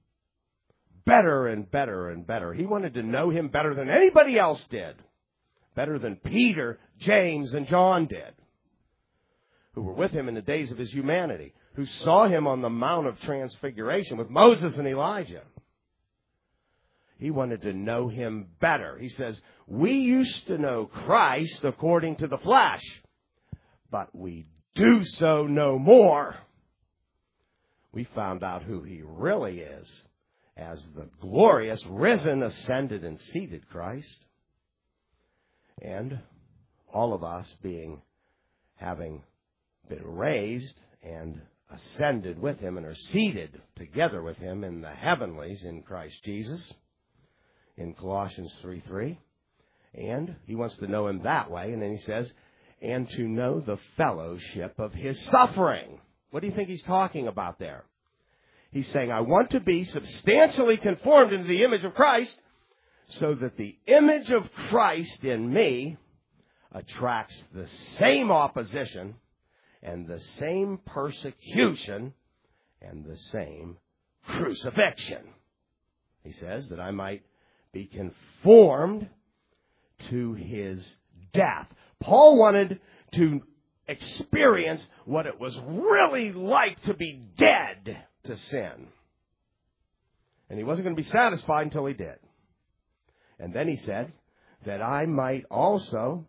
better and better and better. He wanted to know Him better than anybody else did. better than Peter, James, and John did, who were with him in the days of his humanity, who saw him on the Mount of Transfiguration with Moses and Elijah. He wanted to know him better. He says, we used to know Christ according to the flesh, but we do so no more. We found out who he really is as the glorious, risen, ascended, and seated Christ. And all of us having been raised and ascended with him and are seated together with him in the heavenlies in Christ Jesus, in Colossians 3:3. And he wants to know him that way. And then he says, and to know the fellowship of his suffering. What do you think he's talking about there? He's saying, I want to be substantially conformed into the image of Christ so that the image of Christ in me attracts the same opposition and the same persecution and the same crucifixion. He says that I might be conformed to his death. Paul wanted to experience what it was really like to be dead to sin. And he wasn't going to be satisfied until he did. And then he said that I might also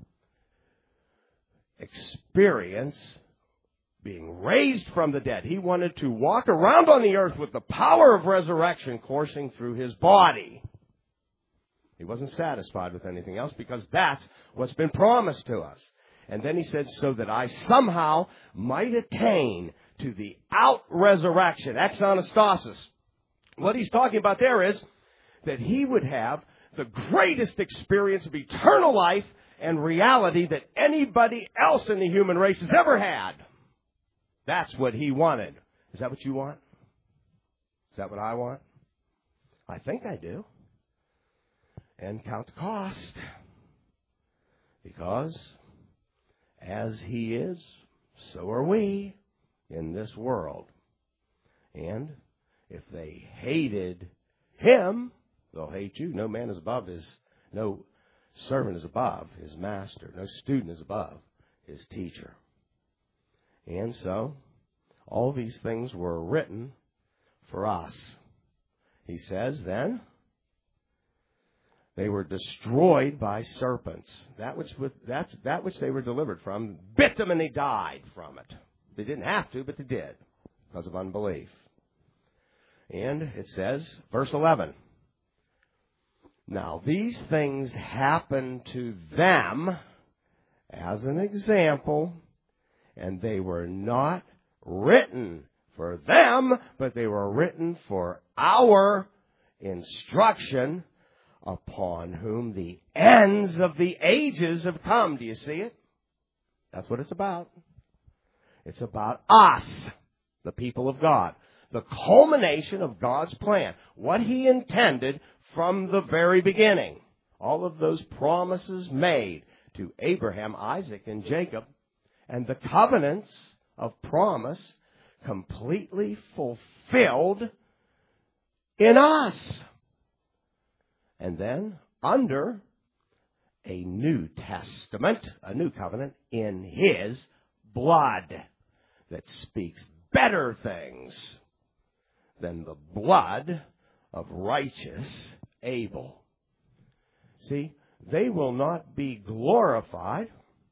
experience being raised from the dead. He wanted to walk around on the earth with the power of resurrection coursing through his body. He wasn't satisfied with anything else because that's what's been promised to us. And then he said, so that I somehow might attain to the out-resurrection, ex-anastasis. What he's talking about there is that he would have the greatest experience of eternal life and reality that anybody else in the human race has ever had. That's what he wanted. Is that what you want? Is that what I want? I think I do. And count the cost. Because as he is, so are we in this world. And if they hated him, they'll hate you. No man is above no servant is above his master. No student is above his teacher. And so, all these things were written for us. He says then, they were destroyed by serpents. That which they were delivered from bit them and they died from it. They didn't have to, but they did because of unbelief. And it says, verse 11, now these things happened to them as an example, and they were not written for them, but they were written for our instruction, upon whom the ends of the ages have come. Do you see it? That's what it's about. It's about us, the people of God. The culmination of God's plan. What he intended from the very beginning. All of those promises made to Abraham, Isaac, and Jacob. And the covenants of promise completely fulfilled in us. And then, under a New Testament, a new covenant, in his blood that speaks better things than the blood of righteous Abel. See, they will not be glorified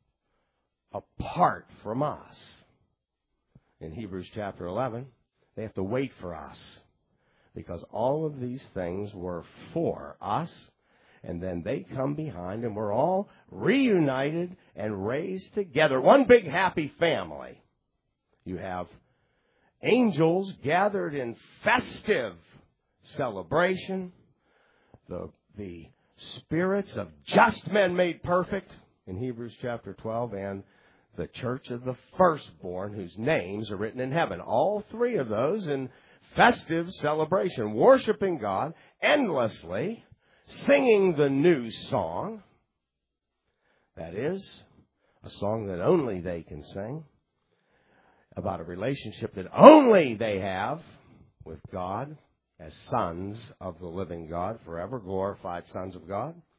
apart from us. In Hebrews chapter 11, they have to wait for us. Because all of these things were for us, and then they come behind, and we're all reunited and raised together. One big happy family. You have angels gathered in festive celebration. The spirits of just men made perfect in Hebrews chapter 12, and the church of the firstborn whose names are written in heaven. All three of those in festive celebration, worshiping God endlessly, singing the new song. That is, a song that only they can sing, about a relationship that only they have with God as sons of the living God, forever glorified sons of God.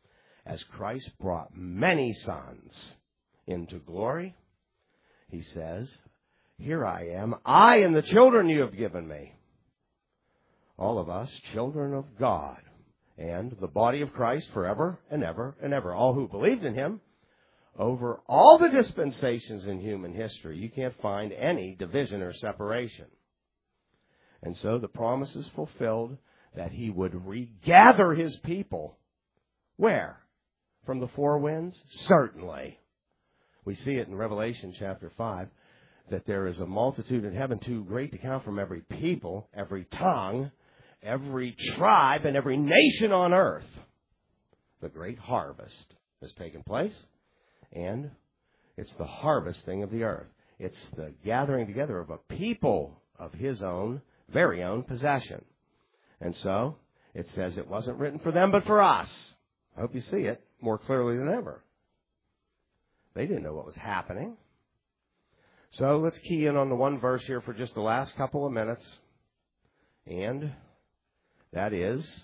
as Christ brought many sons into glory, he says, here I am, I and the children you have given me. All of us, children of God, and the body of Christ forever and ever and ever. All who believed in him, over all the dispensations in human history, you can't find any division or separation. And so the promise is fulfilled that he would regather his people. Where? From the four winds? Certainly. We see it in Revelation chapter 5, that there is a multitude in heaven too great to count from every people, every tongue, every tribe, and every nation on earth. The great harvest has taken place, and it's the harvesting of the earth. It's the gathering together of a people of his own, very own possession. And so, it says it wasn't written for them, but for us. I hope you see it more clearly than ever. They didn't know what was happening. So let's key in on the one verse here for just the last couple of minutes. And that is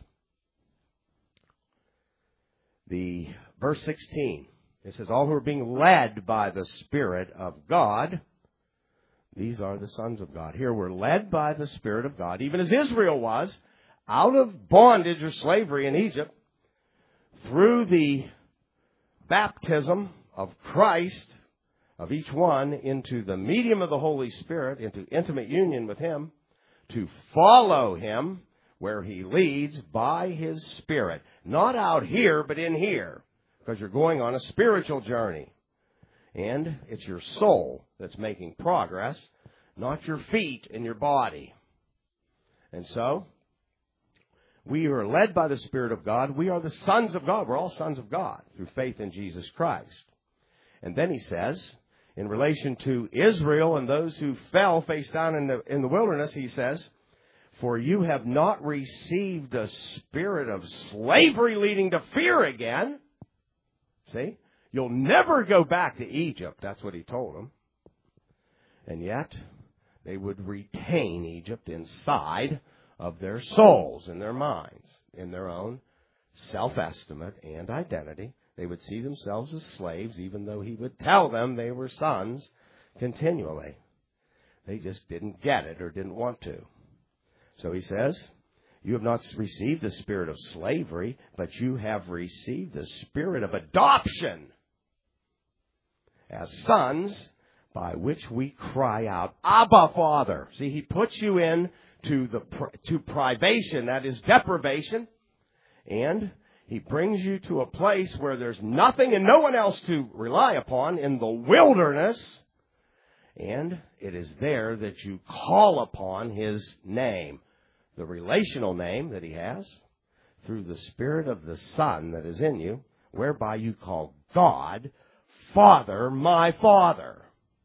the verse 16. It says, all who are being led by the Spirit of God, these are the sons of God. Here we're led by the Spirit of God, even as Israel was, out of bondage or slavery in Egypt, through the baptism of Christ, of each one, into the medium of the Holy Spirit, into intimate union with him, to follow him where he leads by his Spirit. Not out here, but in here, because you're going on a spiritual journey. And it's your soul that's making progress, not your feet and your body. And so, we are led by the Spirit of God. We are the sons of God. We're all sons of God through faith in Jesus Christ. And then he says, in relation to Israel and those who fell face down in the wilderness, he says, for you have not received a spirit of slavery leading to fear again. See? You'll never go back to Egypt. That's what he told them. And yet, they would retain Egypt inside of their souls and their minds, in their own self-estimate and identity. They would see themselves as slaves, even though he would tell them they were sons continually. They just didn't get it or didn't want to. So he says, you have not received the spirit of slavery, but you have received the spirit of adoption as sons, by which we cry out, Abba, Father. See, he puts you in to privation, that is deprivation, and he brings you to a place where there's nothing and no one else to rely upon, in the wilderness, and it is there that you call upon his name, the relational name that he has, through the Spirit of the Son that is in you, whereby you call God, Father, my Father.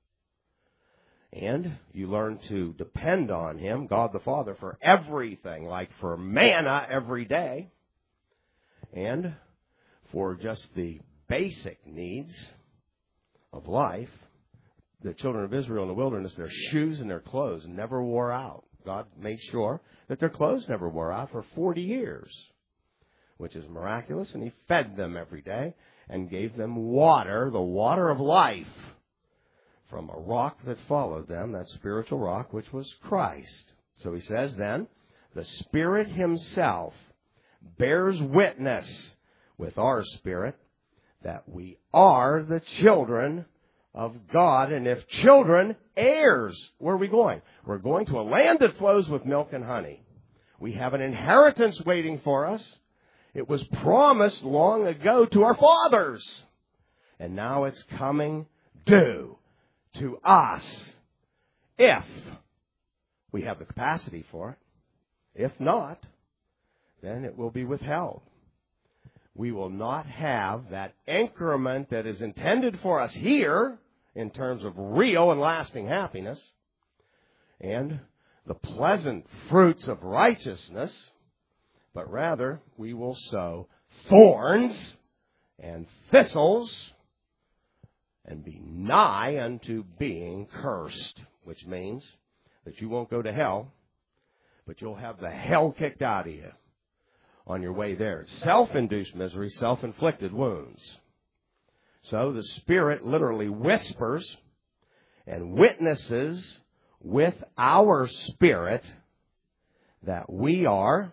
And you learn to depend on him, God the Father, for everything, like for manna every day, and for just the basic needs of life. The children of Israel in the wilderness, their shoes and their clothes never wore out. God made sure that their clothes never wore out for 40 years, which is miraculous, and he fed them every day and gave them water, the water of life, from a rock that followed them, that spiritual rock, which was Christ. So he says then, the Spirit himself bears witness with our spirit that we are the children of God, and if children, heirs. Where are we going? We're going to a land that flows with milk and honey. We have an inheritance waiting for us. It was promised long ago to our fathers, and now it's coming due to us, if we have the capacity for it. If not, then it will be withheld. We will not have that increment that is intended for us here in terms of real and lasting happiness and the pleasant fruits of righteousness, but rather we will sow thorns and thistles and be nigh unto being cursed, which means that you won't go to hell, but you'll have the hell kicked out of you. on your way there. Self-induced misery, self-inflicted wounds. So the Spirit literally whispers and witnesses with our spirit that we are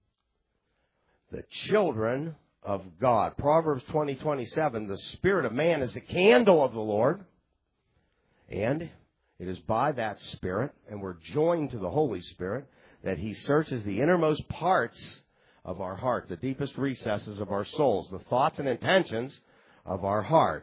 the children of God. Proverbs 20:27, the spirit of man is the candle of the Lord. And it is by that Spirit, and we're joined to the Holy Spirit, that He searches the innermost parts of our heart, the deepest recesses of our souls, the thoughts and intentions of our heart.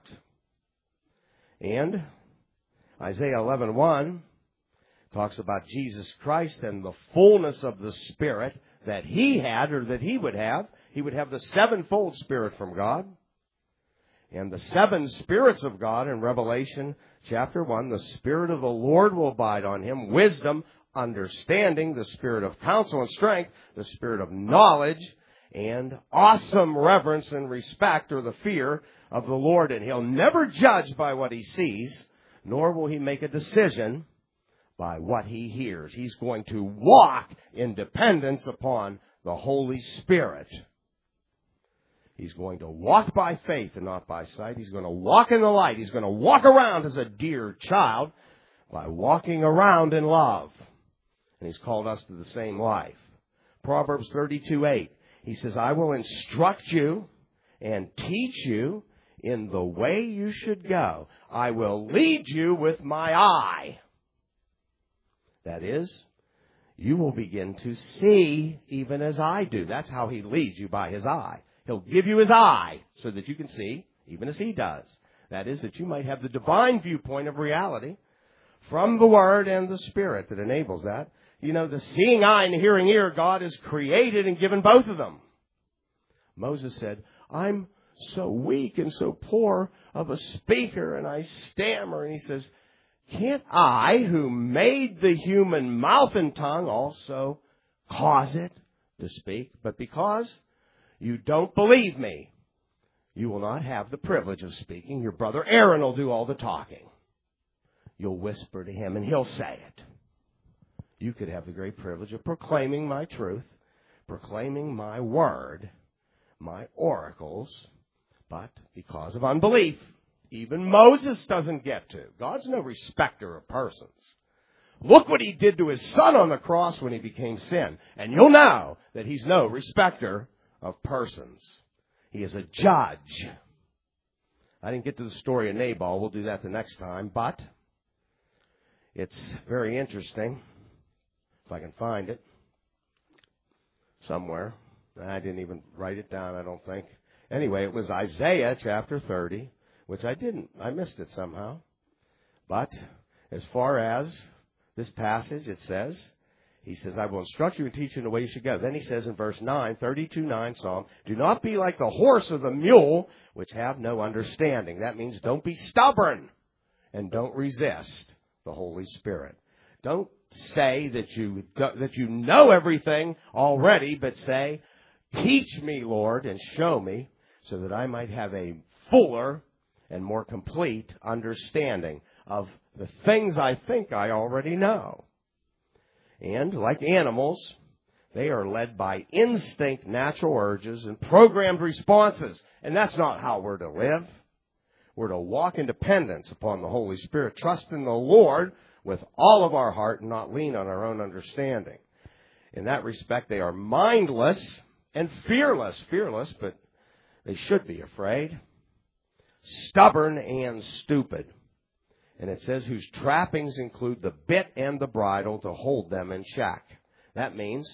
And Isaiah 11:1 talks about Jesus Christ and the fullness of the Spirit that He had, or that He would have. He would have the sevenfold Spirit from God. And the seven spirits of God in Revelation chapter 1, the Spirit of the Lord will abide on Him, wisdom, understanding, the Spirit of counsel and strength, the Spirit of knowledge, and awesome reverence and respect, or the fear of the Lord. And He'll never judge by what He sees, nor will He make a decision by what He hears. He's going to walk in dependence upon the Holy Spirit. He's going to walk by faith and not by sight. He's going to walk in the light. He's going to walk around as a dear child by walking around in love. And He's called us to the same life. Proverbs 32:8. He says, I will instruct you and teach you in the way you should go. I will lead you with my eye. That is, you will begin to see even as I do. That's how He leads you, by His eye. He'll give you His eye so that you can see even as He does. That is, that you might have the divine viewpoint of reality from the Word and the Spirit that enables that. You know, the seeing eye and the hearing ear, God has created and given both of them. Moses said, I'm so weak and so poor of a speaker, and I stammer. And He says, can't I, who made the human mouth and tongue, also cause it to speak? But because you don't believe me, you will not have the privilege of speaking. Your brother Aaron will do all the talking. You'll whisper to him and he'll say it. You could have the great privilege of proclaiming my truth, proclaiming my word, my oracles, but because of unbelief, even Moses doesn't get to. God's no respecter of persons. Look what He did to His Son on the cross when He became sin, and you'll know that He's no respecter of persons. He is a judge. I didn't get to the story of Nabal. We'll do that the next time, but it's very interesting. If I can find it somewhere. I didn't even write it down, I don't think. Anyway, it was Isaiah chapter 30, which I didn't. I missed it somehow. But as far as this passage, it says, He says, I will instruct you and teach you in the way you should go. Then He says in verse 9, 32:9 Psalm, do not be like the horse or the mule, which have no understanding. That means don't be stubborn and don't resist the Holy Spirit. Don't say that you know everything already, but say, teach me, Lord, and show me, so that I might have a fuller and more complete understanding of the things I think I already know. And like animals, they are led by instinct, natural urges, and programmed responses. And that's not how we're to live. We're to walk in dependence upon the Holy Spirit, trust in the Lord with all of our heart and not lean on our own understanding. In that respect, they are mindless and fearless. Fearless, but they should be afraid. Stubborn and stupid. And it says, whose trappings include the bit and the bridle to hold them in check. That means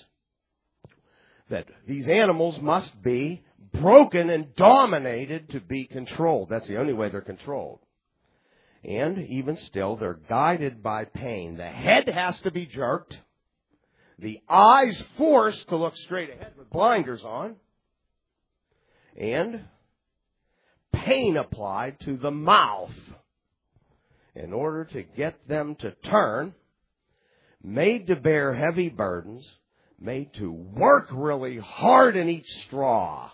that these animals must be broken and dominated to be controlled. That's the only way they're controlled. And even still, they're guided by pain. The head has to be jerked. The eyes forced to look straight ahead with blinders on. And pain applied to the mouth in order to get them to turn, made to bear heavy burdens, made to work really hard and eat straw.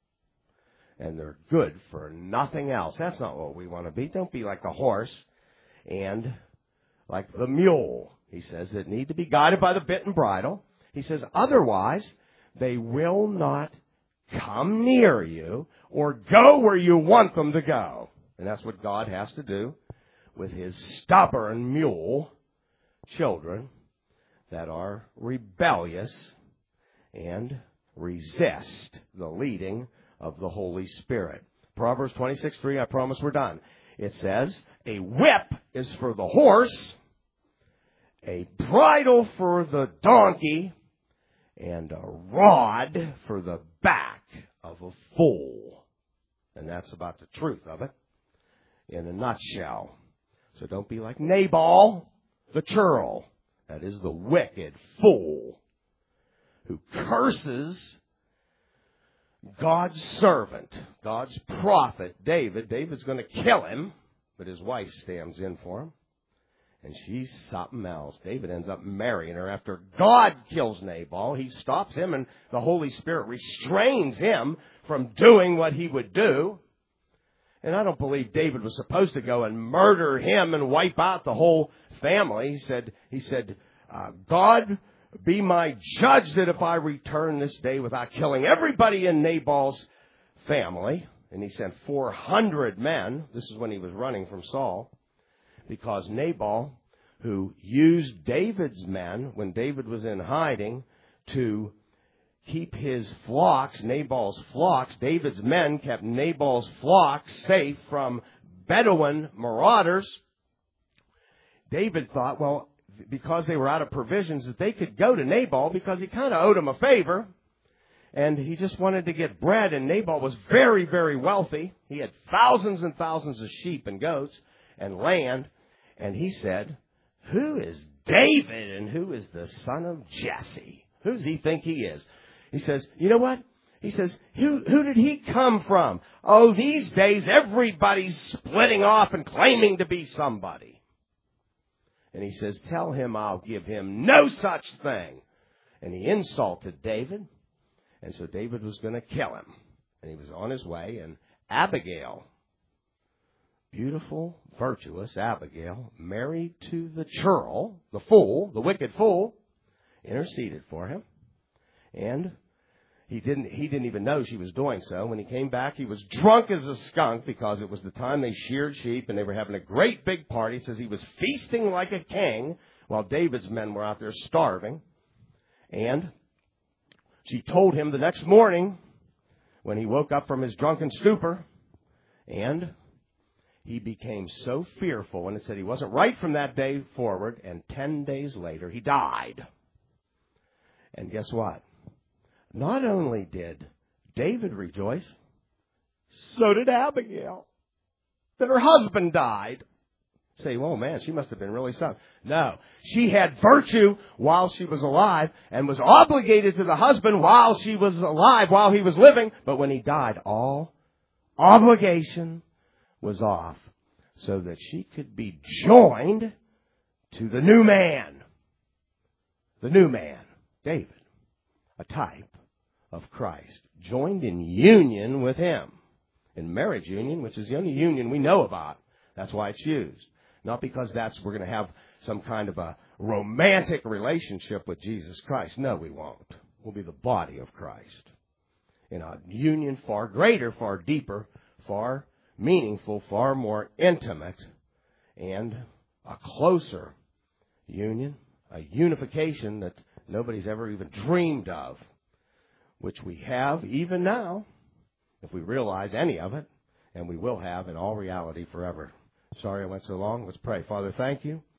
And they're good for nothing else. That's not what we want to be. Don't be like the horse and like the mule, he says, that need to be guided by the bit and bridle. He says, otherwise, they will not come near you or go where you want them to go. And that's what God has to do with His stubborn mule children that are rebellious and resist the leading of the Holy Spirit. Proverbs 26:3, I promise we're done. It says, a whip is for the horse, a bridle for the donkey, and a rod for the back of a fool. And that's about the truth of it in a nutshell. So don't be like Nabal, the churl. That is the wicked fool who curses God's servant, God's prophet, David. David's going to kill him, but his wife stands in for him. And she's something else. David ends up marrying her after God kills Nabal. He stops him, and the Holy Spirit restrains him from doing what he would do. And I don't believe David was supposed to go and murder him and wipe out the whole family. He said, God, be my judge that if I return this day without killing everybody in Nabal's family. And he sent 400 men. This is when he was running from Saul. Because Nabal, who used David's men when David was in hiding to keep his flocks, Nabal's flocks, David's men kept Nabal's flocks safe from Bedouin marauders. David thought, well, because they were out of provisions, that they could go to Nabal because he kind of owed him a favor. And he just wanted to get bread. And Nabal was very, very wealthy. He had thousands and thousands of sheep and goats and land. And he said, who is David and who is the son of Jesse? Who does he think he is? He says, you know what? He says, who did he come from? Oh, these days everybody's splitting off and claiming to be somebody. And he says, tell him I'll give him no such thing. And he insulted David. And so David was going to kill him. And he was on his way. And Abigail, beautiful, virtuous Abigail, married to the churl, the fool, the wicked fool, interceded for him. And he didn't even know she was doing so. When he came back, he was drunk as a skunk because it was the time they sheared sheep and they were having a great big party. It says he was feasting like a king while David's men were out there starving. And she told him the next morning when he woke up from his drunken stupor, and he became so fearful, and it said he wasn't right from that day forward, and 10 days later he died. And guess what? Not only did David rejoice, so did Abigail, that her husband died. Say, well, man, she must have been really something. No, she had virtue while she was alive and was obligated to the husband while she was alive, while he was living. But when he died, all obligation was off so that she could be joined to the new man. The new man, David, a type of Christ, joined in union with him. In marriage union, which is the only union we know about. That's why it's used. Not because we're going to have some kind of a romantic relationship with Jesus Christ. No, we won't. We'll be the body of Christ. In a union far greater, far deeper, far meaningful, far more intimate, and a closer union, a unification that nobody's ever even dreamed of, which we have even now, if we realize any of it, and we will have in all reality forever. Sorry I went so long. Let's pray. Father, thank you